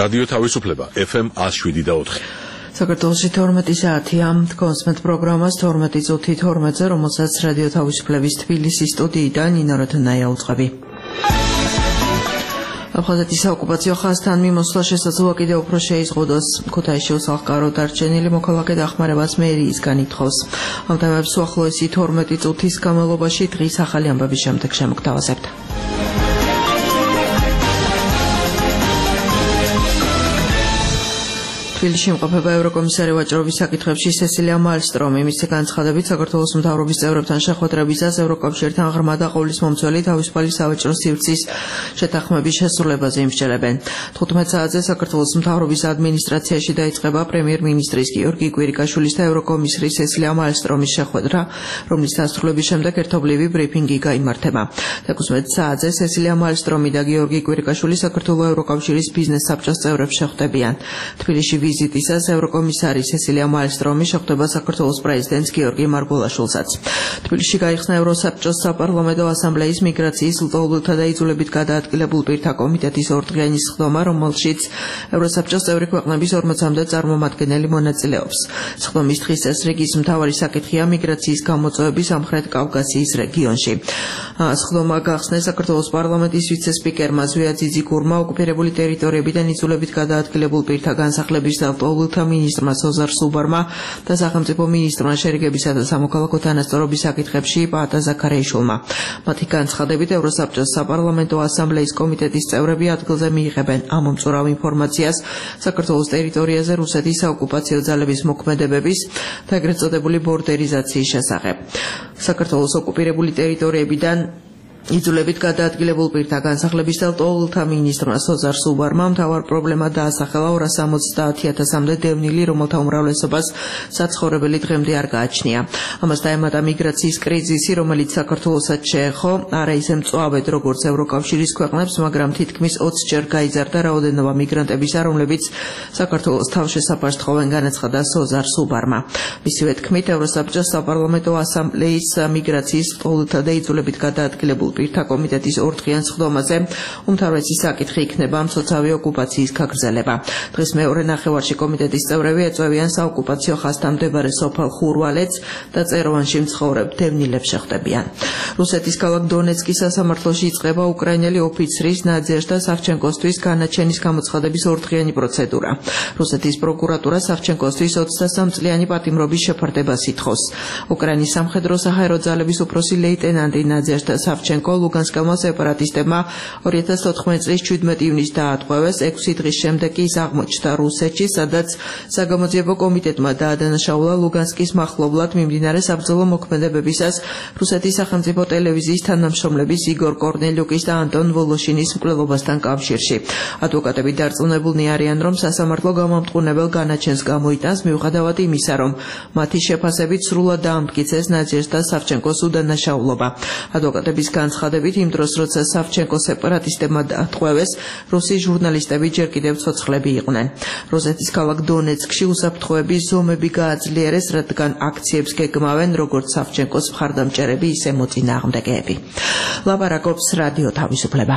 რადიო თავისუფლება FM 107.4. საქართველოში 12 საათია კონსმეთ პროგრამას 12 წუთი 12-ზე, რომელსაც რადიო თავისუფლების თბილისის სტუდიიდან ნინო როთანაია უწყები. აფხაზეთის საოკუპაციო ხაზთან მიმოსვლა შესაძლოა კიდევ უფრო შეიზღუდოს. ქუთაისში უსახლკარო დარჩენილი მოქალაქე დახმარებას მერიისგან ითხოვს. ამ თემებს უახლოესი 12 წუთის განმავლობაში დღის ახალი ამბების შემდეგ შემოგთავაზებთ. თბილისში იმყოფება ევროკომისარი ვაჭრობის საკითხებში სესილია მალსტრომი. მისი განცხადებით, საქართველოს მთავრობის წევრებთან შეხვედრებისას ევროკავშირთან ღრმა და ყოვლისმომცველი თავისუფალი სავაჭრო სივრცის შეთანხმების შესრულებაზე იმსჯელებენ. 15 საათზე საქართველოს მთავრობის ადმინისტრაციაში დაიწყება პრემიერ-მინისტრის გიორგი კვირიკაშვილის და ევროკომისრის სესილია მალსტრომის შეხვედრა, რომლის დასრულების შემდეგ ერთობლივი ბრიფინგი გაიმართება. 16 საათზე სესილია მალსტრომი და გიორგი კვირიკაშვილი საქართველოს ევროკავშირის ბიზნეს საბჭოს წევრებს შეხვდებიან. თბილისში ვიზიტისას ევროკომისარი სესილია მალსტრომი შეხვდება საქართველოს პრეზიდენტს გიორგი მარგველაშვილსაც. თბილისში გაიხსნა ევროსაბჭოს საპარლამენტო ასამბლეის მიგრაციის, ლტოლვილთა და იძულებით გადაადგილებულ პირთა კომიტეტის ორდღიანი სხდომა, რომელშიც ევროსაბჭოს წევრი ქვეყნების 40-მდე წარმომადგენელი მონაწილეობს. სხდომის დღის წესრიგის მთავარი საკითხია მიგრაციის გამოწვევები სამხრეთ კავკასიის რეგიონში. სხდომა გახსნეს საქართველოს პარლამენტის ვიცე-სპიკერმა ზვია ძიძიგურმა, ოკუპირებული ტერიტორიებიდან იძულებით გადაადგილებულ პირთა განსახლების ლტოლვილთა მინისტრმა სოზარ სუბარმა და სახელმწიფო მინისტრმა შერიგებისა და სამოქალაქო თანასწორობის საკითხებში პაატა ზაქარიაშვილმა. მათი განცხადებით, ევროსაბჭოს საპარლამენტო ასამბლეის კომიტეტის წევრები ადგილზე მიიღებენ ამომწურავ ინფორმაციას საქართველოს ტერიტორიაზე რუსეთის საოკუპაციო ძალების მოქმედებების და ეგრეთ წოდებული ბორდერიზაციის შესახებ. საქართველოს ოკუპირებული ტერიტორიებიდან იძულებით გადაადგილებულ პირთა განსახლების და ლტოლვილთა მინისტრმა სოზარ სუბარმა მთავარ პრობლემა დაასახელა 270,000-მდე დევნილი, რომელთა უმრავლესობას საცხოვრებელი დღემდე არ გააჩნია. ამას დაემატა მიგრაციის კრიზისი, რომელიც საქართველოსაც შეეხო, არა ისე მწვავედ როგორც ევროკავშირის ქვეყნებს, მაგრამ თითქმის 20-ჯერ გაიზარდა რაოდენობა მიგრანტებისა, რომლებიც საქართველოს თავშესაფარს თხოვენ, განაცხადა სოზარ სუბარმა. მისივე თქმით, ევროსაბჭოს საპარლამენტო ასამბლეის მიგრაციის, ლტოლვილთა და იძულებით გადაადგილებულ პირთა კომიტეტის ორდღიან სხდომაზე უმთავრესი საკითხი იქნება მცოცავი ოკუპაციის გაგრძელება. დღეს მეორე ნახევარში კომიტეტის წევრები ეწევიან საოკუპაციო ხაზთან მდებარე სოფელ ხურვალეთს და წეროვანში მცხოვრებ დევნილებს შეხვდებიან. რუსეთის ქალაქ დონეცკის სასამართლოში იწყება უკრაინელი ოფიცრის ნადეჟდა სავჩენკოსთვის განაჩენის გამოცხადების ორდღიანი პროცედურა. რუსეთის პროკურატურა სავჩენკოსთვის 23 წლიანი პატიმრობის შეფარდებას ითხოვს. უკრაინის სამხედრო საჰაერო ძალების უფროსი ლეიტენანტი ნადეჟდა სავჩენკო ლუგანსკმა სეპარატისტებმა 2014 წლის 17 ივნისს დაატყვევეს. 6 დღის შემდეგ კი ის აღმოჩნდა რუსეთში, სადაც საგამოძიებო კომიტეტმა დაადანაშაულა ლუგანსკის მახლობლად მიმდინარე საბრძოლო მოქმედებებისას რუსეთის სახელმწიფო ტელევიზიის თანამშრომლების იგორ კორნელიუკის და ანტონ ვოლოშინის მკვლელობასთან კავშირში. ადვოკატები დარწმუნებულნი არიან, რომ სასამართლო გამამტყუნებელ განაჩენს გამოიტანს, მიუხედავად იმისა, რომ მათი შეფასებით სრულად დაამტკიცეს ნადეჟდა სავჩენკოს უდანაშაულობა. ადვოკატების განცხადებით, იმ დროს, როცა სავჩენკო სეპარატისტებმა დაატყვევეს, რუსი ჟურნალისტები ჯერ კიდევ ცოცხლები იყვნენ. რუსეთის ქალაქ დონეცკში უსაფრთხოების ზომები გააძლიერეს, რადგან აქციებს გეგმავენ როგორც სავჩენკოს მხარდამჭერები, ისე მოწინააღმდეგეები. ლაპარაკობს რადიო თავისუფლება.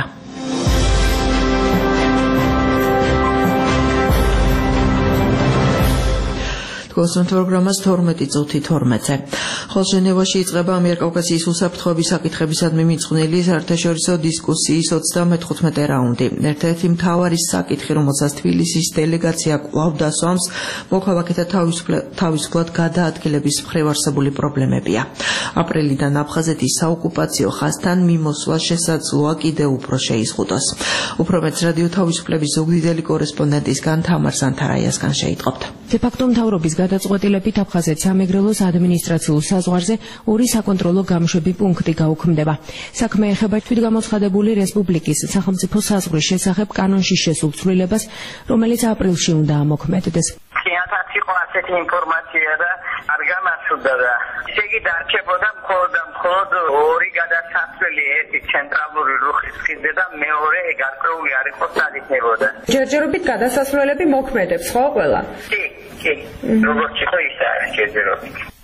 კონსმეთ პროგრამას 12 წუთი 12-ზე. ხოლო ჟენევაში იწყება ამიერკავკასიის უსაფრთხოების საკითხებისადმი მიძღვნილი საერთაშორისო დისკუსიის 35 რაუნდი. ერთ-ერთი მთავარი საკითხი, რომელსაც თბილისის დელეგაცია კვლავ დასვამს, მოქალაქეთა თავისუფლად გადაადგილების მხრივ არსებული პრობლემებია. აპრილიდან აფხაზეთის საოკუპაციო ხაზთან მიმოსვლა შესაძლოა კიდევ უფრო შეიზღუდოს. უფრო მეც რადიო თავისუფლების ზუგდიდელი კორესპონდენტისგან თამარ სანთარაიასგან შეიტყობთ. დე-ფაქტო მთავრობის გადაწყვეტილებით აფხაზეთის სამეგრელოს ადმინისტრაციულ საზღვარზე 2 საკონტროლო გამოშვები პუნქტი გაუქმდება. საქმე ეხება თვითგამოცხადებული რესპუბლიკის სახელმწიფო საზღვრის შესახებ კანონში შესულ ცვლილებას, რომელიც აპრილში უნდა ამოქმედდეს. ხიანთაც იყო ასეთი ინფორმაცია და არ გამართულდა და ესე იგი დარჩებოდა მხოლოდ 2 გადასასვლელი, ერთი ცენტრალური რუხის ხიდზე და მეორე გარკვეული არ იყო სადიქნებოდა. ჯერჯერობით გადასასვლელები მოქმედებს, ხო ყველა? კი, როგორც იყო ის არის ჯერჯერობით.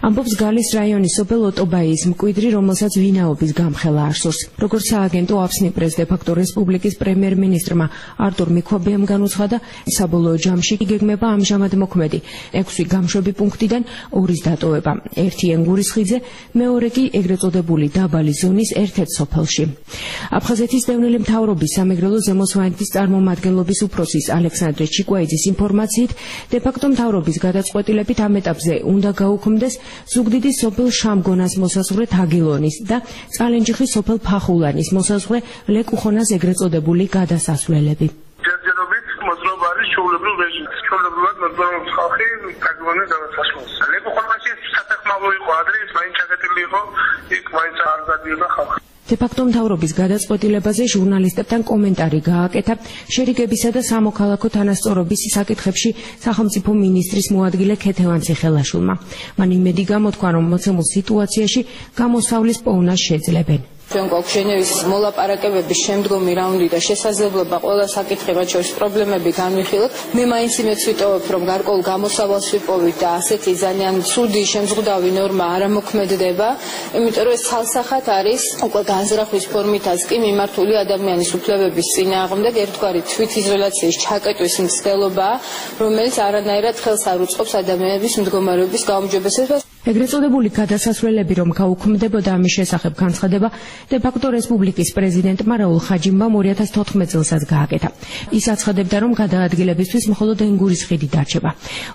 ამბობს გალის რაიონის სოფელ ოტობაიის მკვიდრი, რომელსაც ვინაობის გამხელა არ სურს. როგორც სააგენტო აფსნიპრეს დე-ფაქტო რესპუბლიკის პრემიერ-მინისტრმა არტურ მიქვაბიამ განუცხადა, საბოლოო ჯამში გეგმება ამჟამად მოქმედი 6 გამშვები პუნქტიდან 2-ის დატოვება. ერთი ენგურის ხიდზე, მეორე კი ეგრეთ წოდებული დაბალი ზონის ერთ-ერთ სოფელში. აფხაზეთის დევნილი მთავრობის სამეგრელო ზემო სვანეთის წარმომადგენლობის უფროსის ალექსანდრე ჩიკვაიძის ინფორმაციით, დე-ფაქტო მთავრობის გადაწყვეტილებით ამ ეტაპზე უნდა გაუქმდეს ზუგდიდის სოფელ შამგონას მოსაზღვრე თაგილონის და წალენჯიხის სოფელ ფახულანის მოსაზღვრე ლეკუხონას ეგრეთ წოდებული გადასასვლელები. ჯერჯერობით მოძრაობა არის ჩვეულებრივ რეჟიმში. ჩვეულებრივად მოძრაობს ხალხი თაგილონის გადასასვლელს. ლეკუხონაში სათანადო იყო ადრე, ის მაინც ჩაკეტილი იყო, იქ მაინც არ გადიოდა ხალხი. დე-ფაქტო მთავრობის გადაწყვეტილებაზე ჟურნალისტებთან კომენტარი გააკეთა შერიგებისა და სამოქალაქო თანასწორობის საკითხებში სახელმწიფო მინისტრის მოადგილე ქეთევან ციხელაშვილმა. მან იმედი გამოთქვა, რომ მოცემულ სიტუაციაში გამოსავლის პოვნას შეძლებენ. ჩვენ გვაქვს ჟენევის მოლაპარაკებების შემდგომი რაუნდი და შესაძლებლობა ყველა საკითხი, მათ შორის პრობლემები განვიხილოთ. მე მაინც იმედს ვიტოვებ, რომ გარკვეულ გამოსავალს ვიპოვით და ასეთი ძალიან ცუდი შემზღუდავი ნორმა არ ამოქმედდება, იმიტომ რომ ეს ცალსახად არის უკვე განზრახვის ფორმითაც კი მიმართული ადამიანის უფლებების წინააღმდეგ ერთგვარი თვითიზოლაციის ჩაკეტვის მცდელობა, რომელიც არანაირად ხელს არ უწყობს ადამიანების მდგომარეობის გაუმჯობესებას. ეგრეთ წოდებული გადასასვლელები რომ გაუქმდებოდა, ამის შესახებ განცხადება დე-ფაქტო რესპუბლიკის პრეზიდენტმა რაულ ხაჯიმბამ 2014 წელსაც გააკეთა. ის აცხადებდა, რომ გადაადგილებისთვის მხოლოდ ენგურის ხიდი დარჩება.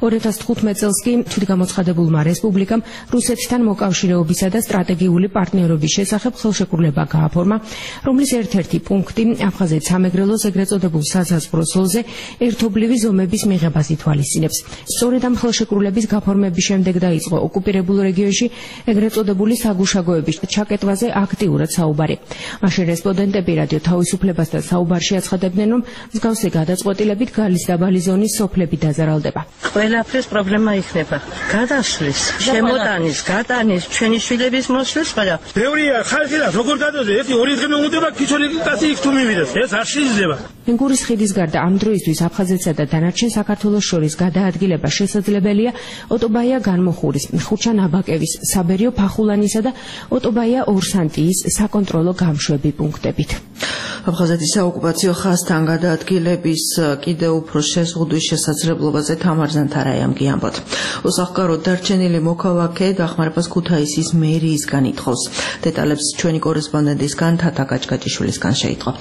2015 წელს კი თვითგამოცხადებულმა რესპუბლიკამ რუსეთთან მოკავშირეობისა და სტრატეგიული პარტნიორობის შესახებ ხელშეკრულება გააფორმა, რომლის ერთ-ერთი პუნქტი აფხაზეთის სამეგრელოს ეგრეთ წოდებულ საზაზღვრო ზოლზე ერთობლივი ზომების მიღებას ითვალისწინებს. სწორედ ამ ხელშეკრულების გაფორმების შემდეგ დაიწყო ოკუპირებულ რეგიონში ეგრეთ წოდებული საგუშაგოების ჩაკეტვაზე აქტიურად საუბარი. მაშინ რესპონდენტები რადიო თავისუფლებასთან საუბარში აცხადებდნენ, რომ მსგავსი გადაწყვეტილებით გალის დაბალი ზონის სოფლები დაზარალდება. ყველაფრის პრობლემა იქნება. გადასვლის, შემოტანის, გატანის, ჩვენი შვილების მოსვლის ყველა. ბევრია ხალხი და როგორ გადაზე, 1-2 დღე უნდა ქიჩოლი კაცი იქ თუ მივიდეს. ეს არ შეიძლება. ენგურის ხიდის გარდა ამ დროისთვის აფხაზეთსა და დანარჩენ საქართველოს შორის გადაადგილება შესაძლებელია ოტობაია განმოხურის, ხურჩან-აბაკევის, საბერიო ფახულანისა და ოტობაია ორსანტიის საკონტროლო გამშვები პუნქტებით. აფხაზეთის საოკუპაციო ხაზთან გადაადგილების კიდევ უფრო შეზღუდვის შესაძლებლობაზე თამარ ზანთარაიამ გიამბოთ. უსახკაროდ დარჩენილი მოქალაქე დახმარებას ქუთაისის მერიისგან ითხოვს. დეტალებს ჩვენი კორესპონდენტისგან თათა გაჭგაჭიშვილისგან შეიტყობთ.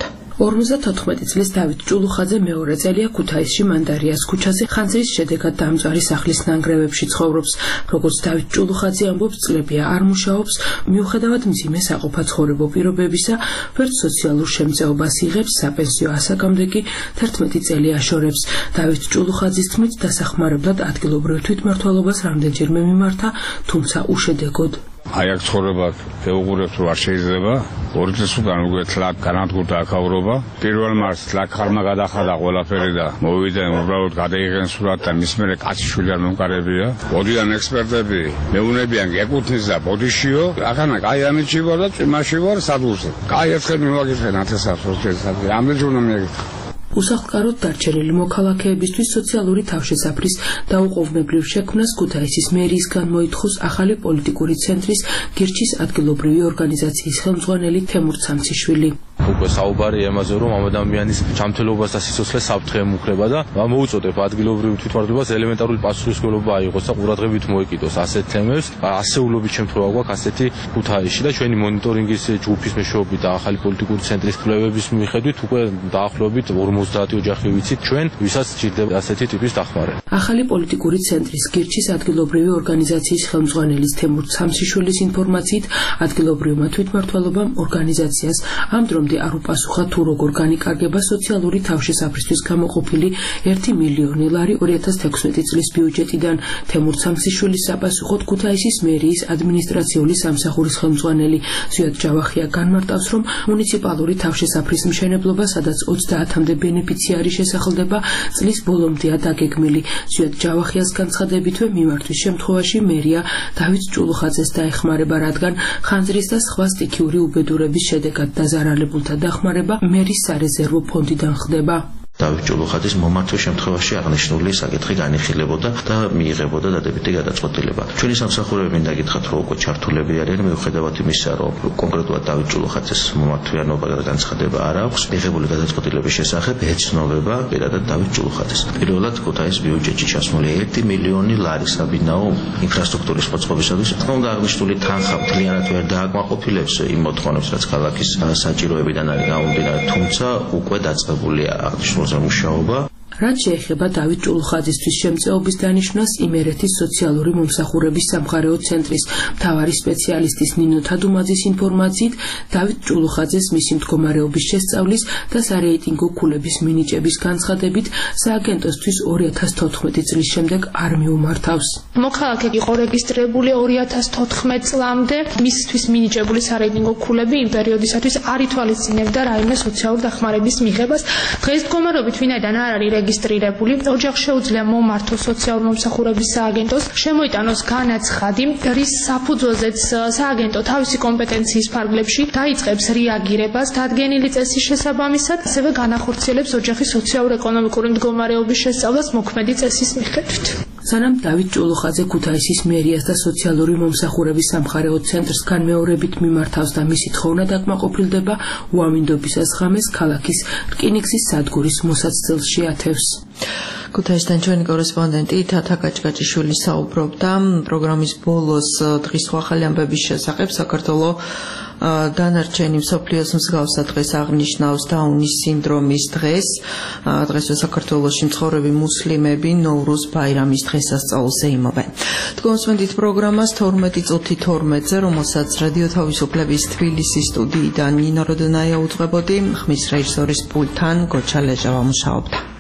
54 წლის დავით ჭულუხაძე მეორე წელია ქუთაისში მანდარიას ქუჩაზე ხანძრის შედეგად დამწვარი სახლის ნანგრევებში ცხოვრობს. როგორც დავით ჭულუხაძე ამბობს, წლებია არ მუშაობს, მიუხედავად მძიმე საყოფაცხოვრებო პირობებისა, ვერც სოციალურ შემწეობას იღებს, საპენსიო ასაკამდე კი 11 წელი აშორებს. დავით ჭულუხაძის თქმით, დასახმარებლად ადგილობრივ თვითმმართველობას რამდენჯერმე მიმართა, თუმცა უშედეგოდ. აი აქ ცხოვრება ეუღურებს რომ არ შეიძლება. 2 წლის უკან უკვე თლაკ განადგურდა აქაურობა. 1 მარტს თლაკ ხარმა გადახადა ყველაფერი და მოვიდა უბრალოდ გადაიღენ სურათ და მის მერე კაციშვილი არ მომკარებია. მოდიან ექსპერტები, მეუნებიან ეკუთნის და ბოდიშიო. ახანა კაი ამიჩი ვარ და წვიმაში ვარ სადურზე. კაი ერთხელ მივაგიფენ 1000 წელიწადში. ამდენ უნდა მიეკითხა. უსახლკაროდ დარჩენილი მოქალაქეებისთვის სოციალური თავშესაფრის დაუყოვნებლივ შექმნას ქუთაისის მერიისგან მოითხოვს ახალი პოლიტიკური ცენტრის გირჩის ადგილობრივი ორგანიზაციის ხელმძღვანელი თემურ ცამციშვილი. უკვე საუბარი ემაზე რომ ამ ადამიანის ჯანმრთელობას და სიცოცხლეს საფრთხე ემუქრება და მოუწოდებ ადგილობრივ თვითმმართველობას ელემენტარული პასუხისმგებლობა აიღოს და ყურადღებით მოეკიდოს ასეთ თემებს. ასეულობით შემთხვევა გვაქვს ასეთი ქუთაისში და ჩვენი მონიტორინგის ჯგუფის მეშვეობით და ახალი პოლიტიკური ცენტრის კვლევების მიხედვით უკვე დაახლოებით 50 ოჯახი ვიცით ჩვენ, ვისაც სჭირდება ასეთი ტიპის დახმარება. ახალი პოლიტიკური ცენტრის გირჩის ადგილობრივი ორგანიზაციის ხელმძღვანელის თემურ ცამციშვილის ინფორმაციით, ადგილობრივმა თვითმმართველობამ ორგანიზაციას ამ დრომდე არ უპასუხა თუ როგორ განიკარგება სოციალური თავშესაფრისთვის გამოყოფილი 1 მილიონი ლარი 2016 წლის ბიუჯეტიდან. თემურ ცამციშვილის საპასუხოდ ქუთაისის მერიის ადმინისტრაციული სამსახურის ხელმძღვანელი ზიად ჯავახია განმარტავს, რომ მუნიციპალური თავშესაფრის მშენებლობა, სადაც 30-მდე ბენეფიციარი შესახელდება, წლის ბოლომდეა დაგეგმილი. ზიად ჯავახიას განცხადებითვე მიმართვის შემთხვევაში მერია დავით ჭულუხაძეს დაეხმარება, რადგან ხანძრის და სხვა სტიქიური უბედურების შედეგად დაზარალებულთა დახმარება მერის სარეზერვო ფონდიდან ხდება. დავით ჭულუხაძის მომართვის შემთხვევაში აღნიშნული საკითხი განიხილებოდა და მიიღებოდა დადებითი გადაწყვეტილება. ჩვენი სამსახურები მინდა გითხრათ, რომ უკვე ჩართულები არიან, მიუხედავად იმისა, რომ კონკრეტულად დავით ჭულუხაძის მომართვიანობა და განცხადება არ აქვს, მიღებული გადაწყვეტილების შესახებ ეცნობება პირადად დავით ჭულუხაძის. პირველად ქუთაისის ბიუჯეტში ჩასმული 1 მილიონი ლარი საბინაო ინფრასტრუქტურის მოწყობისათვის, თქმა უნდა, აღნიშნული თანხა მთლიანად ვერ დააკმაყოფილებს იმ მოთხოვნებს, რაც ქალაქის საჭიროებიდან არის გამომდინარე, თუმცა უკვე დაწყებულია აღნიშნული მუშაობა. რაც შეეხება დავით ჭულუხაძისთვის შემწეობის დანიშვნას, იმერეთის სოციალური მომსახურების სამხარეო ცენტრის მთავარი სპეციალისტის ნინო თადუმაძის ინფორმაციით, დავით ჭულუხაძეს მისი მდგომარეობის შესწავლის და სარეიტინგო ქულების მინიჭების განცხადებით სააგენტოსთვის 2014 წლის შემდეგ არ მიუმართავს. მოქალაქე იყო რეგისტრირებული 2014 წლამდე, მისთვის მინიჭებული სარეიტინგო ქულები იმ პერიოდისათვის არ ითვალისწინებდა რაიმე სოციალური დახმარების მიღებას. დღეს მდგომარეობით ვინაიდან არ არის რეგისტრირებული, ოჯახს შეუძლია მომართოს სოციალურ მომსახურების სააგენტოს, შემოიტანოს განაცხადი, რის საფუძველზეც სააგენტო თავისი კომპეტენციის ფარგლებში დაიწყებს რეაგირებას დადგენილი წესის შესაბამისად, ასევე განახორციელებს ოჯახის სოციალურ-ეკონომიკური მდგომარეობის შესწავლას მოქმედი წესის მიხედვით. სანამ დავით ჭულუხაძე ქუთაისის მერიას და სოციალური მომსახურების სამხარეო ცენტრს განმეორებით მიმართავს და მისი თხოვნა დაკმაყოფილდება, უამინდობისას ღამეს ქალაქის რკინიგზის სადგურის მოსაცდელს შეათევს. ქუთაისთან ჩვენი კორესპონდენტი თათა კაჭკაჭიშვილი საუბრობდა პროგრამის ბოლოს დღის ახალი ამბების შესახებ. საქართველოს დანარჩენი მსოფლიოს მსგავსად დღეს აღნიშნავს დაუნის სინდრომის დღეს. დღესვე საქართველოში მცხოვრები მუსლიმები ნოვრუზ ბაირამის დღესასწაულს ეიმობენ. თქვენსმენდით პროგრამას 12:12-ზე, რომელსაც რადიო თავისუფლების თბილისის სტუდიიდან ნინო როდონაია უძღვებოდი, ხმის რეჟისორის პულტთან გოჩა ლეჟავა მუშაობდა.